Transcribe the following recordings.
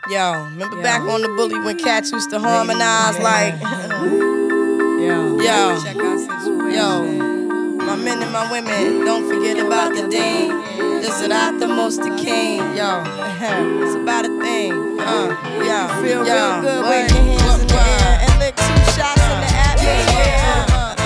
Yo, remember back on the bully when cats used to harmonize like yo, my men and my women, don't forget about the dean. This is not the most the king, yo. It's about a thing, yo. Feel real good, wave your hands in the air and lick 2 shots in the atmosphere.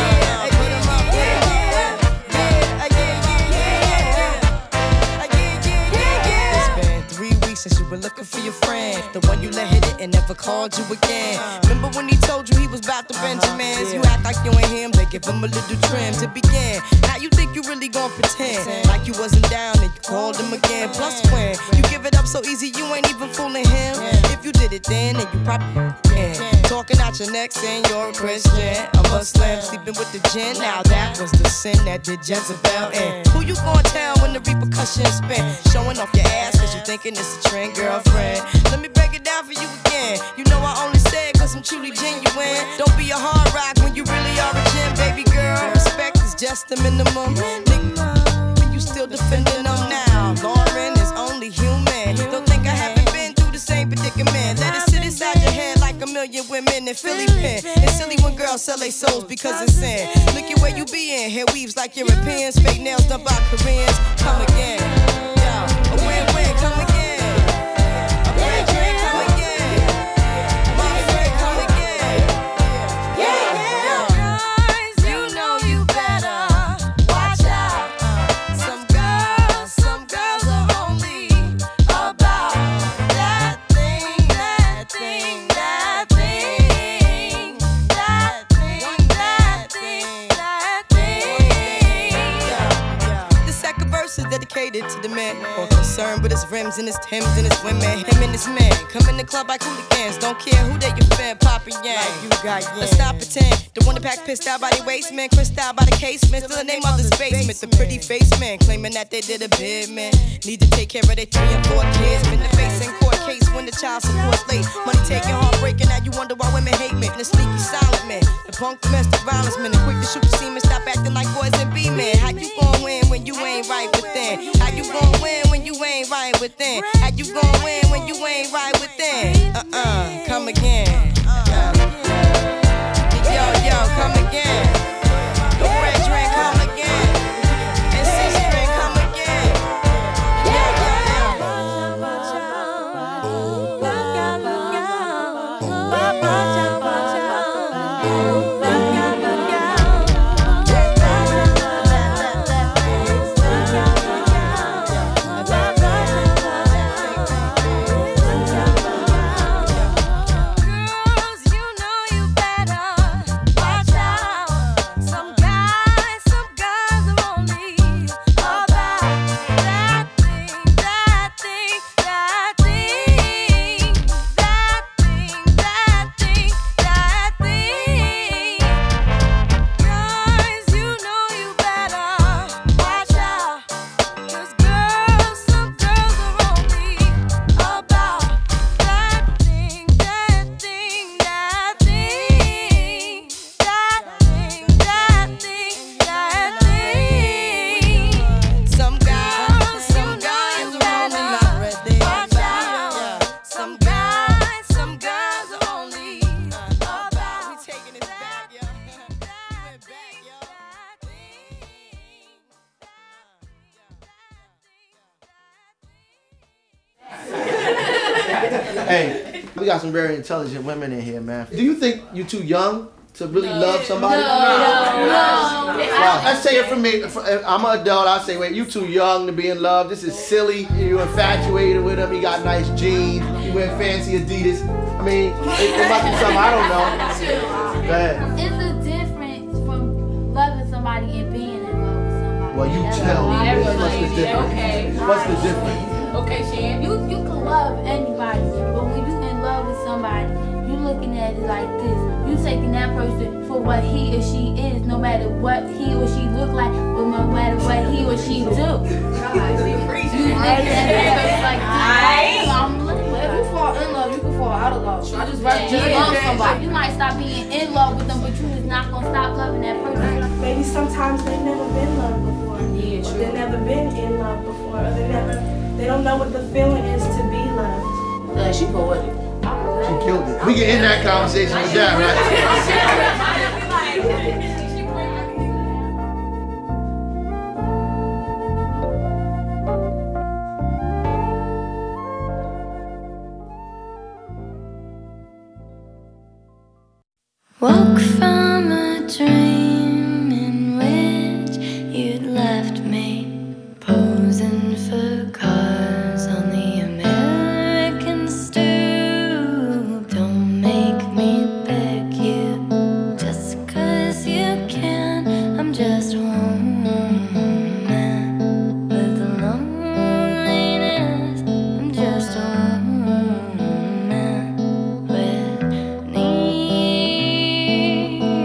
Since you were looking for your friend, the one you let hit it and never called you again. Remember when he told you he was about to Benjamins? You act like you ain't him, they give him a little trim to begin. Now you think you really gon' pretend like you wasn't down and you called him again. Plus when you give it up so easy, you ain't even fooling him. If you did it then you probably talking out your neck saying you're a Christian, a Muslim, sleeping with the jinn. Now that was the sin that did Jezebel in. Who you gon' tell when the repercussions spin? Showing off your ass cause you thinking it's a trend, girlfriend. Let me break it down for you again. You know I only say it cause I'm truly genuine. Don't be a hard rock when you really are a gem, baby girl. Respect is just the minimum. Nigga, you still defending them now. Lauren is only human. Don't think I haven't been through the same predicament. Let it sit inside your head like a million women in Philly pen. It's silly when girls sell their souls because it's sin. Look at where you be in. Hair weaves like Europeans. Fake nails done by Koreans. Come again. Yo, a win-win, come again. Dedicated to the man, more concerned with his rims and his Timbs and his women. Him and his man come in the club like hooligans. Don't care who they your fan, Papa Yang. Like you got yeah. Let's not pretend. The one that pack pissed out by the waist, man. Crissed out by the casement. Still the name of this basement. The pretty face man claiming that they did a bid, man. Need to take care of their 3 and 4 kids. Been the face in court case when the child support's late. Money taking, heartbreaking. Now you wonder why women hate me. The sneaky silent man, the punk domestic violence man, the quick to shoot the semen. Stop acting like boys and be men. How you gon' win when you ain't right within? How you gon' win when you ain't right within? How you gon' win when you ain't right within? Come again. Yo, come again. The red drink, come again. And 6 drink, come again. Hey, we got some very intelligent women in here, man. Do you think you're too young to really love somebody? No. Let's say it from me. I'm an adult. I say, wait, you too young to be in love. This is silly. You infatuated with him. He got nice jeans. You wear fancy Adidas. I mean, it must be something I don't know. Go ahead. It's a difference from loving somebody and being in love with somebody. Well, you tell me. What's the difference? Okay. What's the difference? Okay, Shan. You can love anybody, but when you in love with somebody, you looking at it like this. You taking that person for what he or she is, no matter what he or she look like, but no matter what he or she do. You looking at that person like this. If you fall in love, you can fall out of love. I just love somebody. You might stop being in love with them, but you is not gonna stop loving that person. Maybe sometimes they've never been loved before. Yeah, true. They've never been in love before. Or they don't know what the feeling is to be loved. she poetic. She killed it. We can end that conversation with that, right? Woke from a dream in which you'd left me posing for cars on the American stoop. Don't make me beg you just 'cause you can. I'm just one man with loneliness. I'm just one man with need.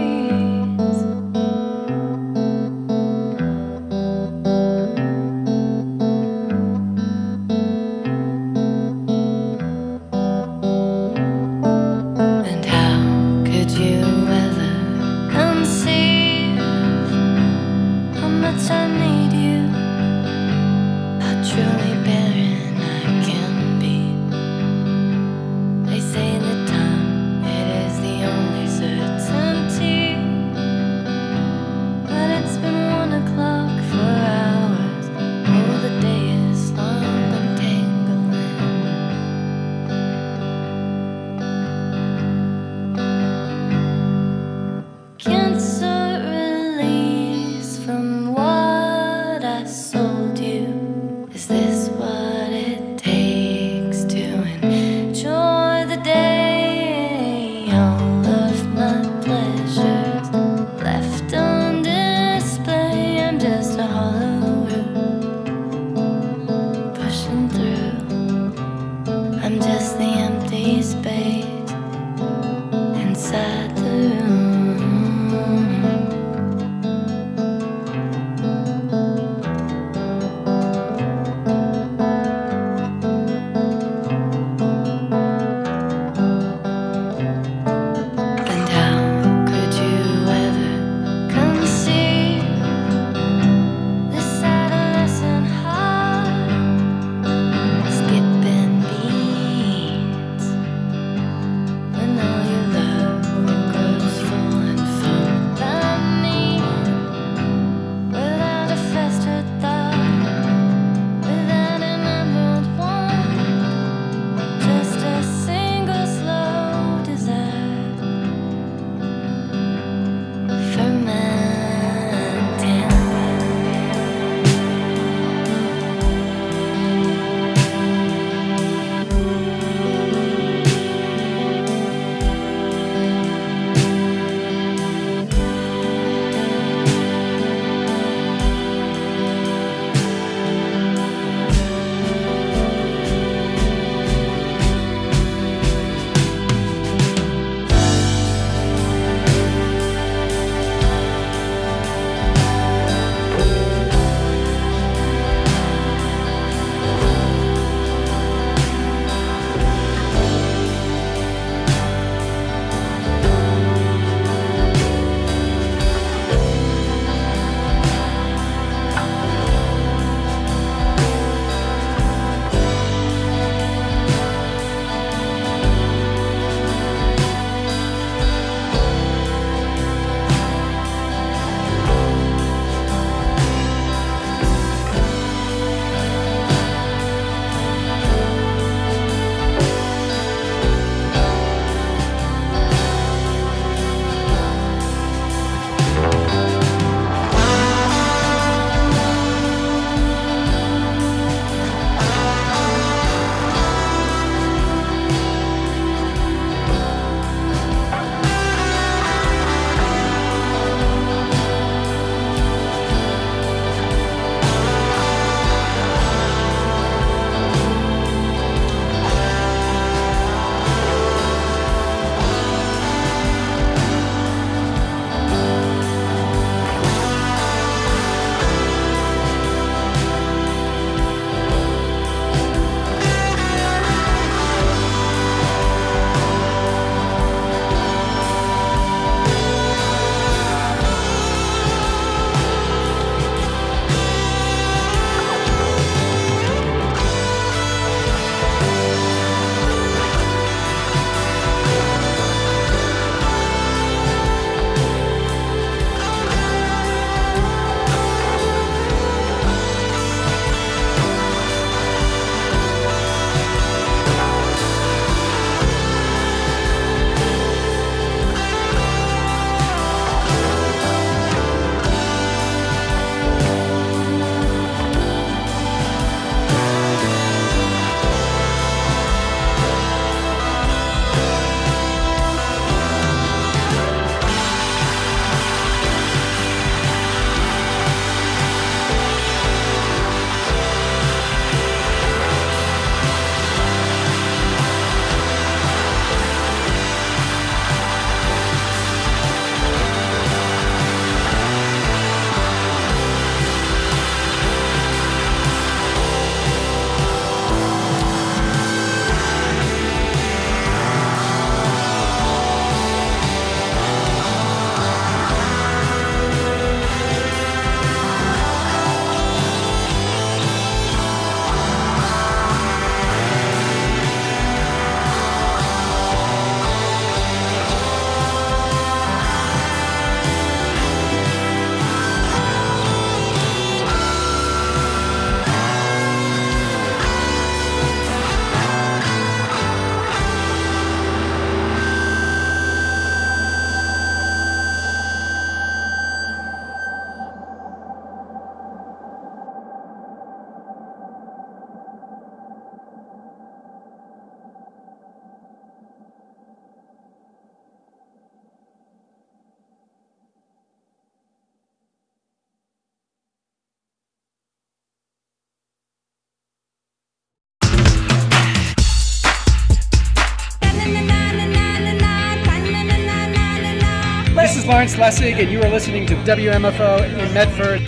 Lawrence Lessig, and you are listening to WMFO in Medford.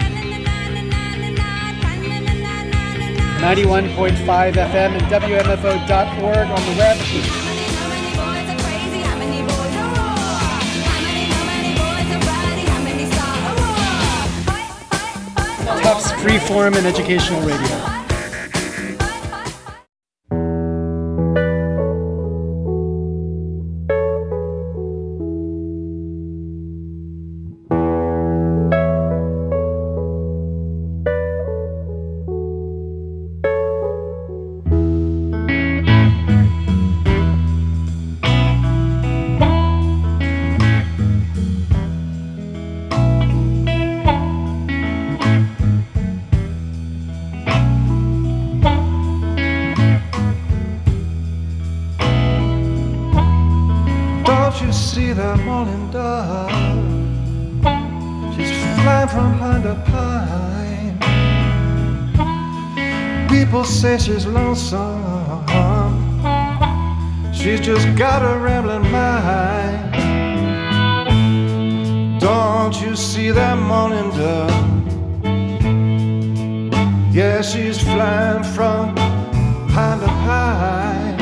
91.5 FM and WMFO.org on the web. Tufts Freeform and Educational Radio. Say she's lonesome. She's just got a rambling mind. Don't you see that morning dove? Yeah, she's flying from pine to pine.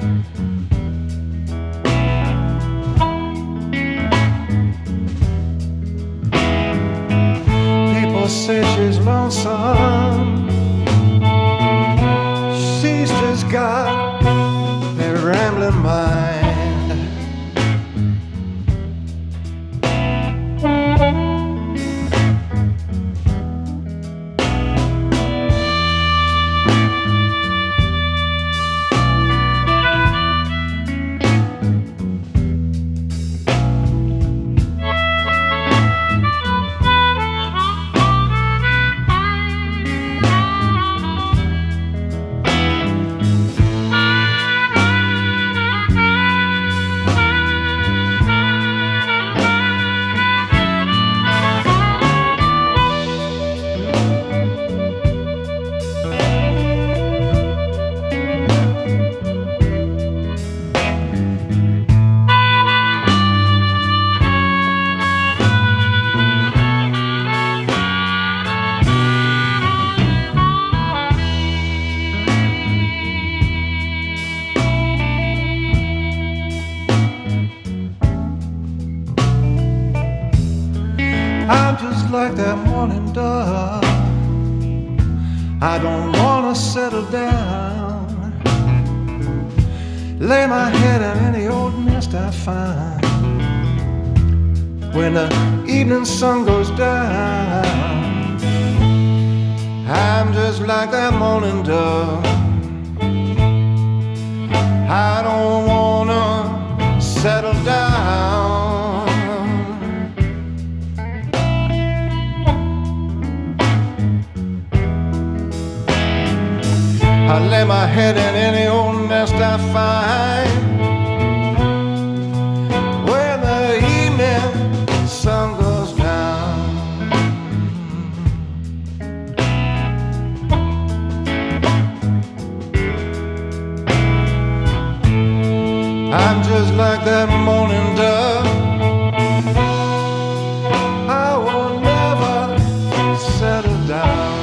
People say she's lonesome. She's just got a rambling mind. I'm just like that morning dove. I don't wanna settle down, lay my head in any old nest I find. When the evening sun goes down, I'm just like that morning dove. I don't wanna settle down. I lay my head in any old nest I find. When the evening sun goes down, I'm just like that morning dove. I will never settle down.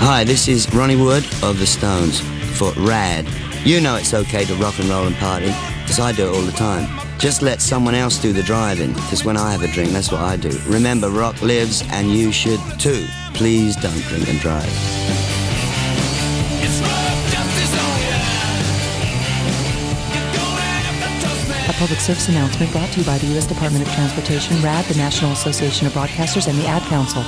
Hi, this is Ronnie Wood of The Stones for Rad. You know it's okay to rock and roll and party, because I do it all the time. Just let someone else do the driving, because when I have a drink, that's what I do. Remember, rock lives, and you should too. Please don't drink and drive. A public service announcement brought to you by the U.S. Department of Transportation, RAD, the National Association of Broadcasters, and the Ad Council.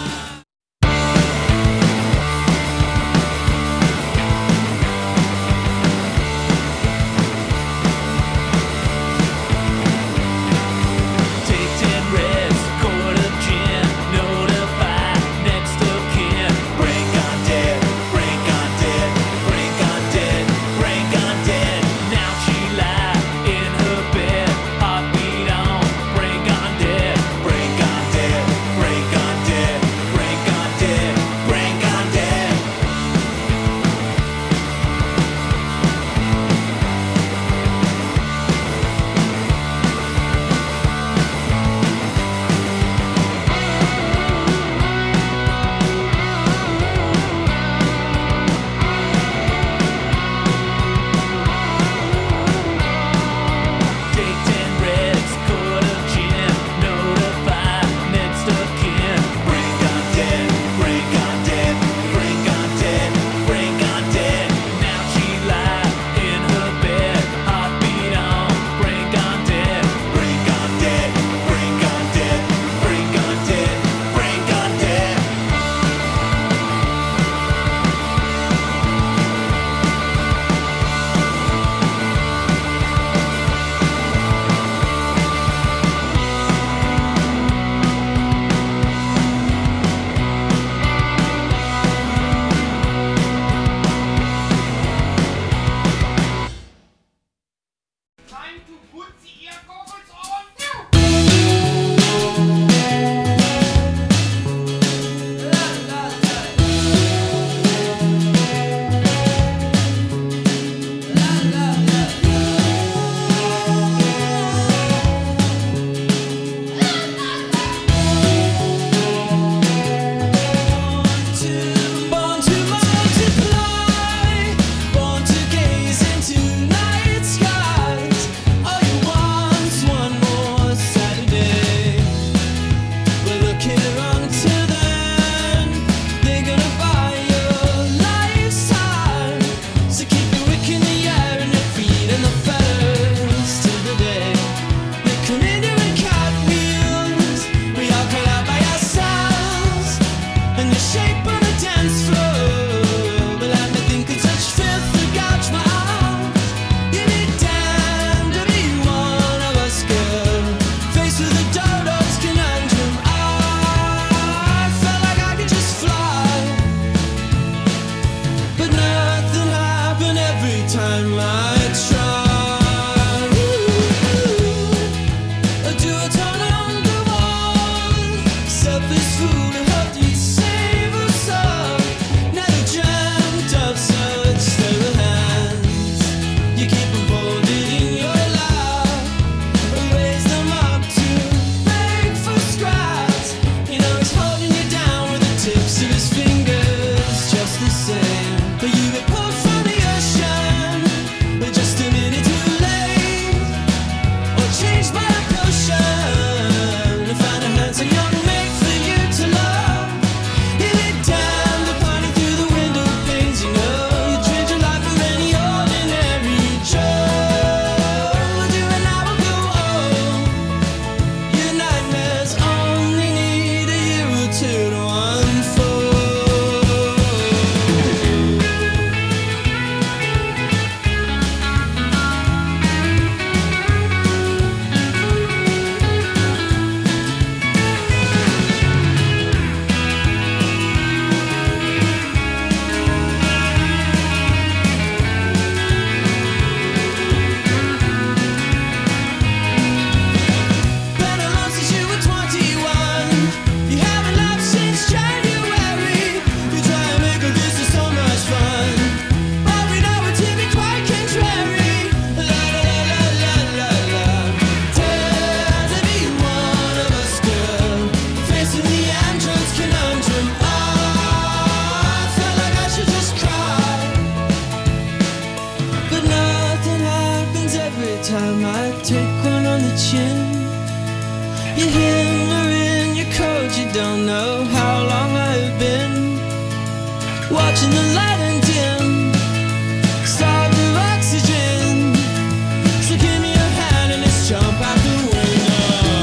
time I take one on the chin. You're hammering your cold, you don't know how long I've been watching the light and dim, starved of oxygen. So give me your hand and let's jump out the window.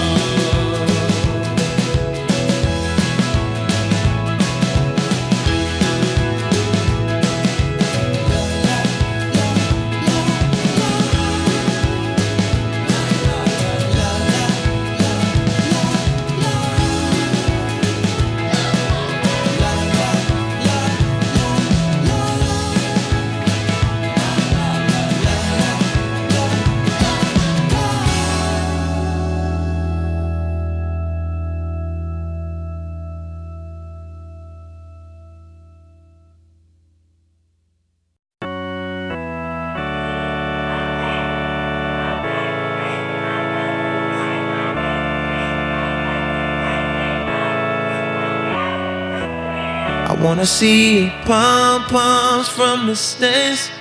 I wanna see pom-poms from the stands.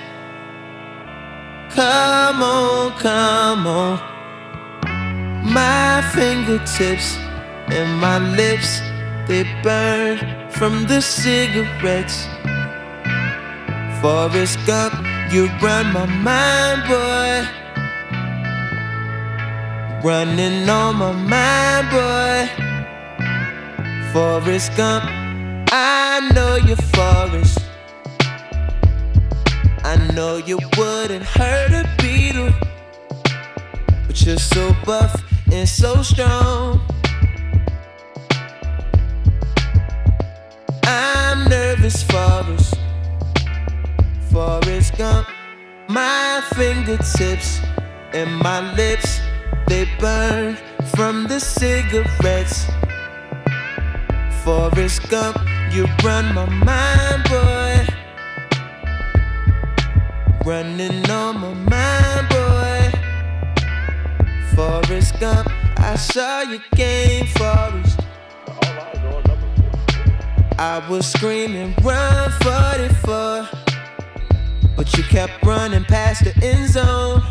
Come on, come on. My fingertips and my lips, they burn from the cigarettes. Forrest Gump, you run my mind, boy. Running on my mind, boy. Forrest Gump, I know you're Forrest. I know you wouldn't hurt a beetle, but you're so buff and so strong. I'm nervous, Forrest. Forrest Gump, my fingertips and my lips, they burn from the cigarettes. Forrest Gump, you run my mind, boy. Running on my mind, boy. Forrest Gump, I saw your game, Forrest. I was screaming, run 44, but you kept running past the end zone.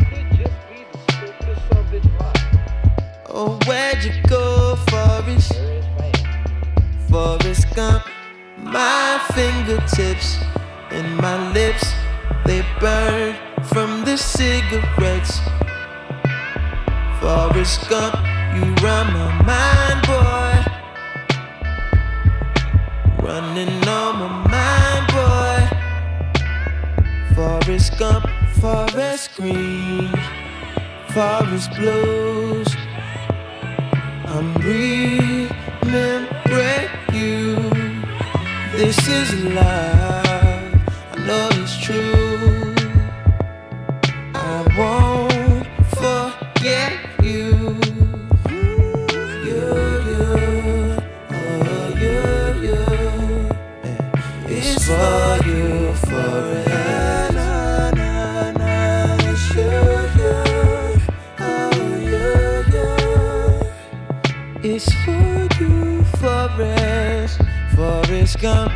Oh, where'd you go, Forrest? Forrest Gump, my fingertips and my lips, they burn from the cigarettes. Forrest Gump, you run my mind, boy. Running on my mind, boy. Forrest Gump, forest green, forest blues. I'm remembering you. This is love, I know it's true. I won't forget you. You, oh you. It's for you forever. It's you, oh you. It's for you, Forrest Gump.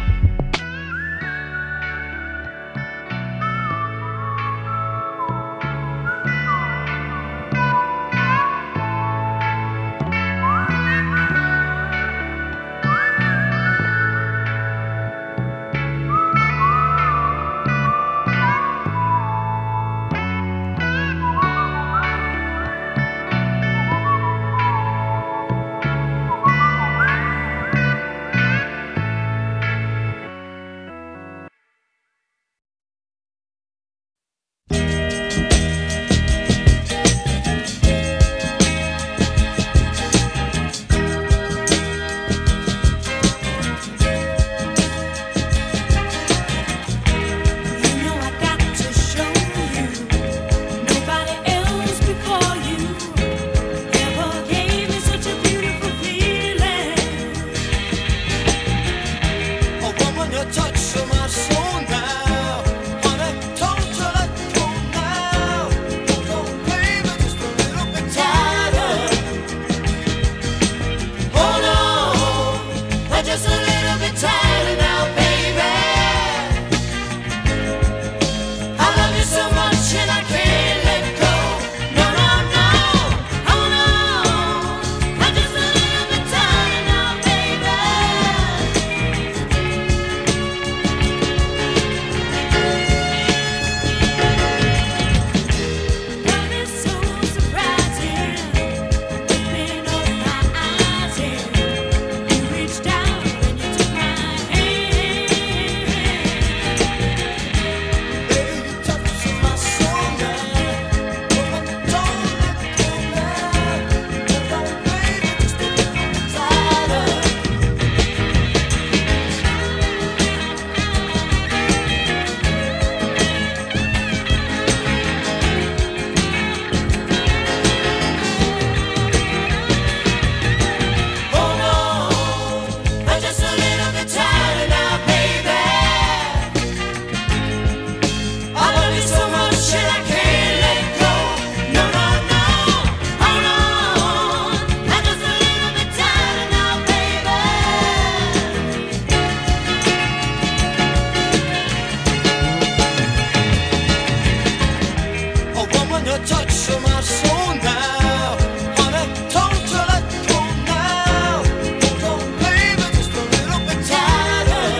So my soul now, on a total let go now. Hold on, baby, just a little bit tighter.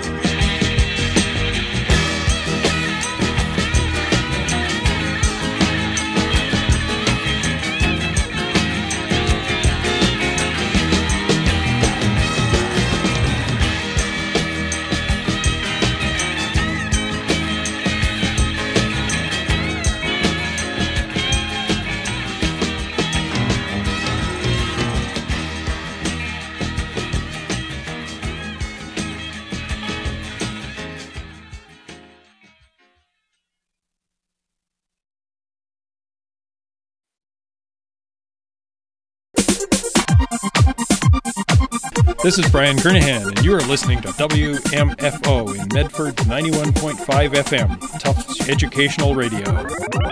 This is Brian Kernahan, and you are listening to WMFO in Medford 91.5 FM, Tufts Educational Radio.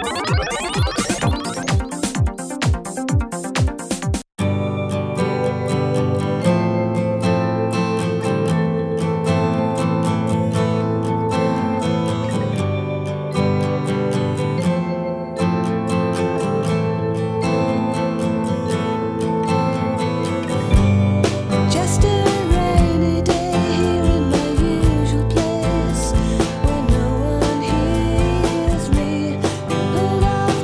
Just a rainy day here in my usual place, when no one hears me. Pulled off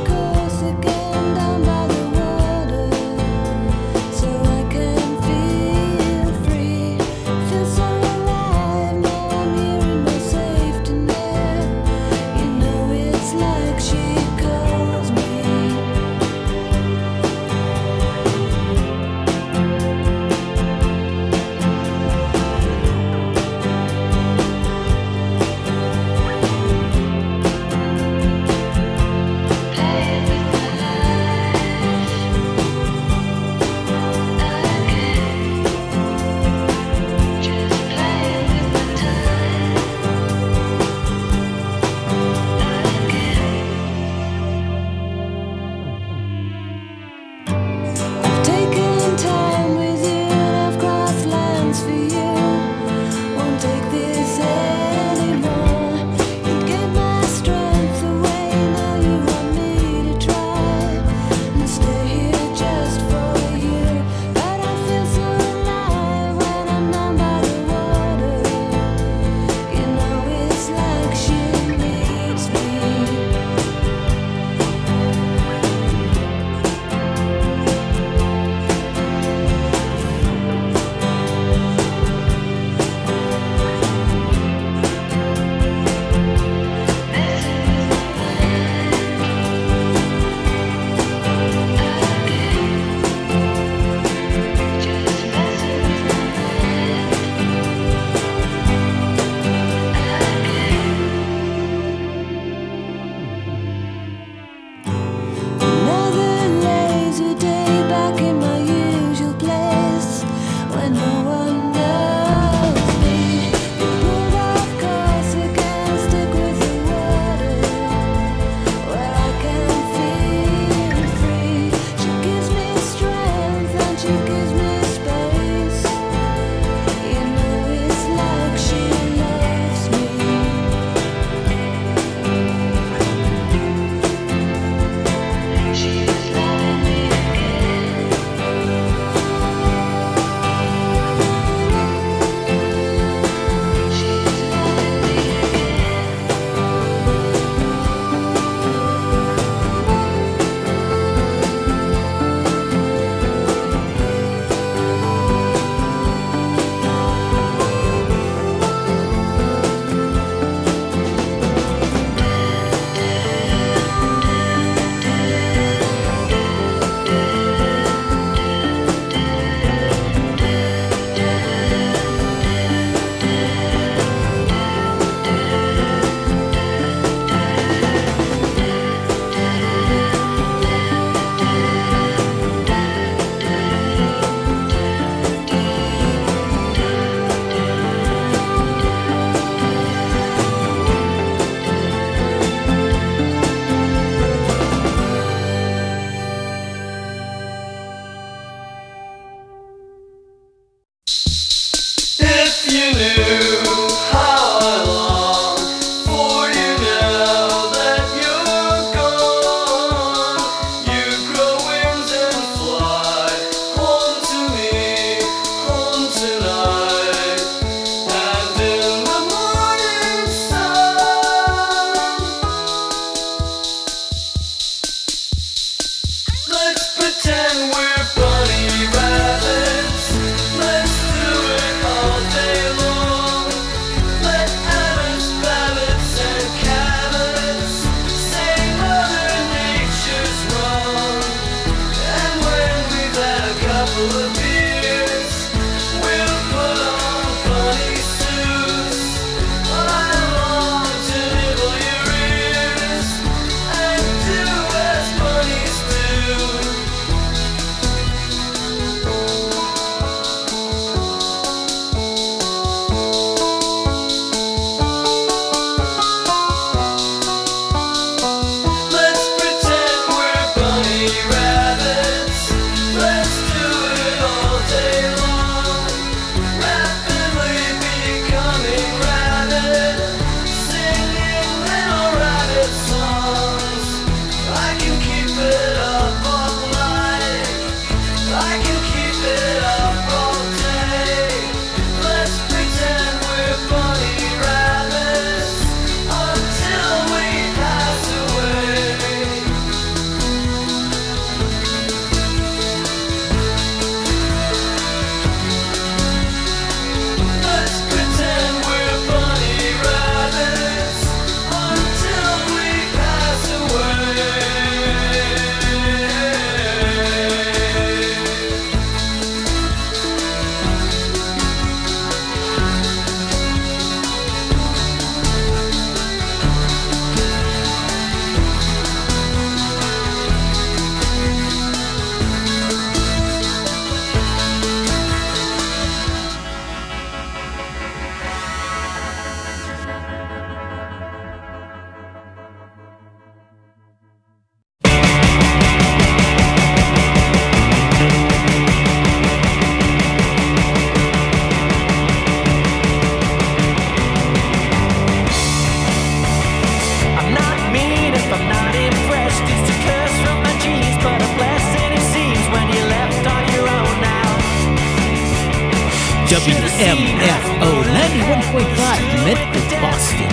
WMFO 91.5 Medford, Boston.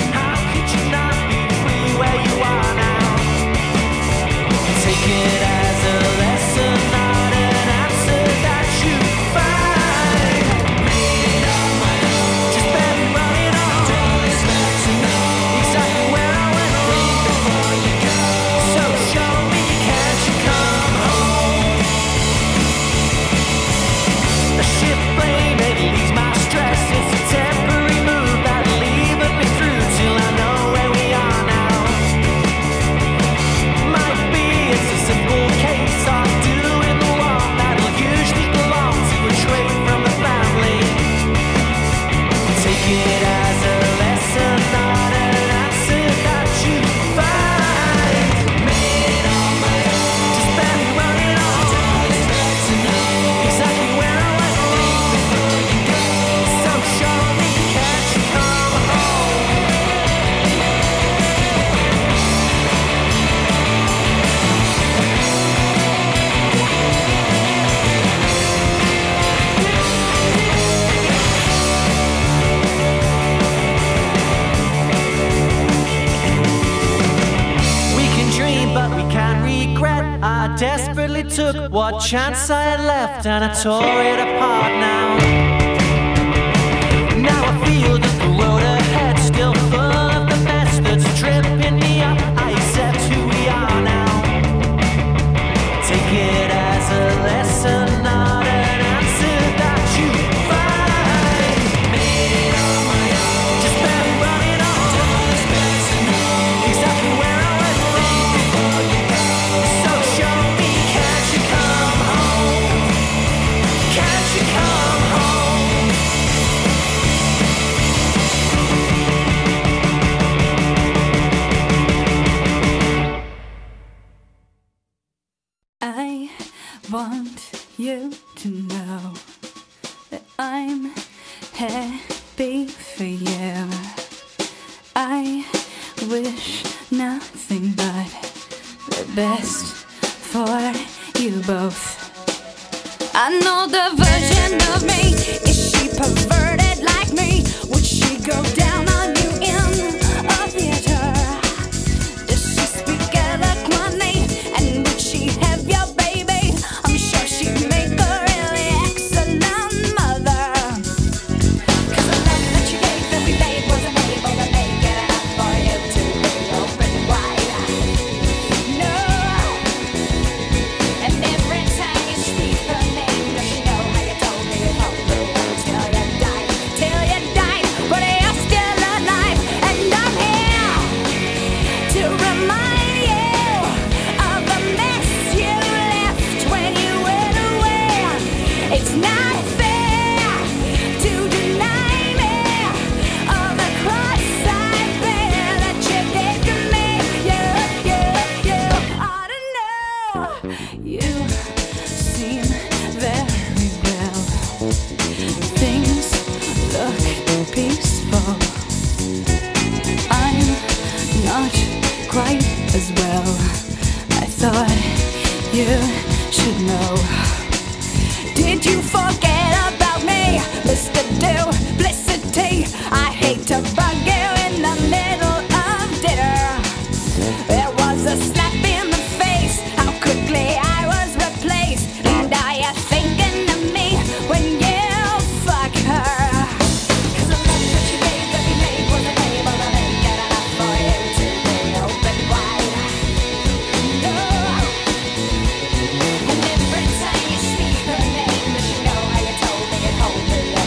Take it as a lesson, not an answer that you find. Made it on my own. Just been running on. Don't expect to know exactly where I went wrong before you go. So show me, can't you come home? The ship blame, it leaves my stress. It's a temporary move that'll leave me through till I know where we are now. Might be it's a simple case of doing the one that'll usually belong to a trait from the family. Take it as a lesson, not an answer that you find. Made it on my own. Just been running on. Don't expect to know exactly where I went wrong before you go. So show me, can't you come home? We can dream, but we can't regret. I desperately took what chance I had left, and I tore it apart now. Now I feel that the road ahead still full of the mess that's tripping me up. I accept who we are now. Take it as a lesson, not an answer that you find. Made it on my own. Just been running on. Don't expect to know exactly where I went wrong before you go. So show me, can't you come home? Can't you come home? I want you to know that I'm happy for you. I wish nothing but the best for you both. I know the version of me. Is she perverted like me? Would she go down on you in a theater? Does she speak eloquently? And would she have your baby? I'm sure she'd make a really excellent mother. 'Cause the love that you gave every day wasn't able to make it enough for you to be open wide. No. And every time you speak her name, does she know how you told me it all the way till you died? Till you died, but you're still alive, and I'm here to remind you of the mess you left when you went away. It's not fair to deny me of the cross I bear that you gave to me. You ought to know. You seem very well. Things look peaceful. I'm not quite as well. I thought you should know. Did you forget about me, Mr. Duplicity? I hate to bug you in the middle of dinner. There was a slap in the face, how quickly I was replaced. And are you thinking of me when you fuck her? 'Cause the love that you gave every day wasn't able to make it enough for you to be open wide. No. And every time you speak her name, does she know how you told me it whole?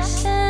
Listen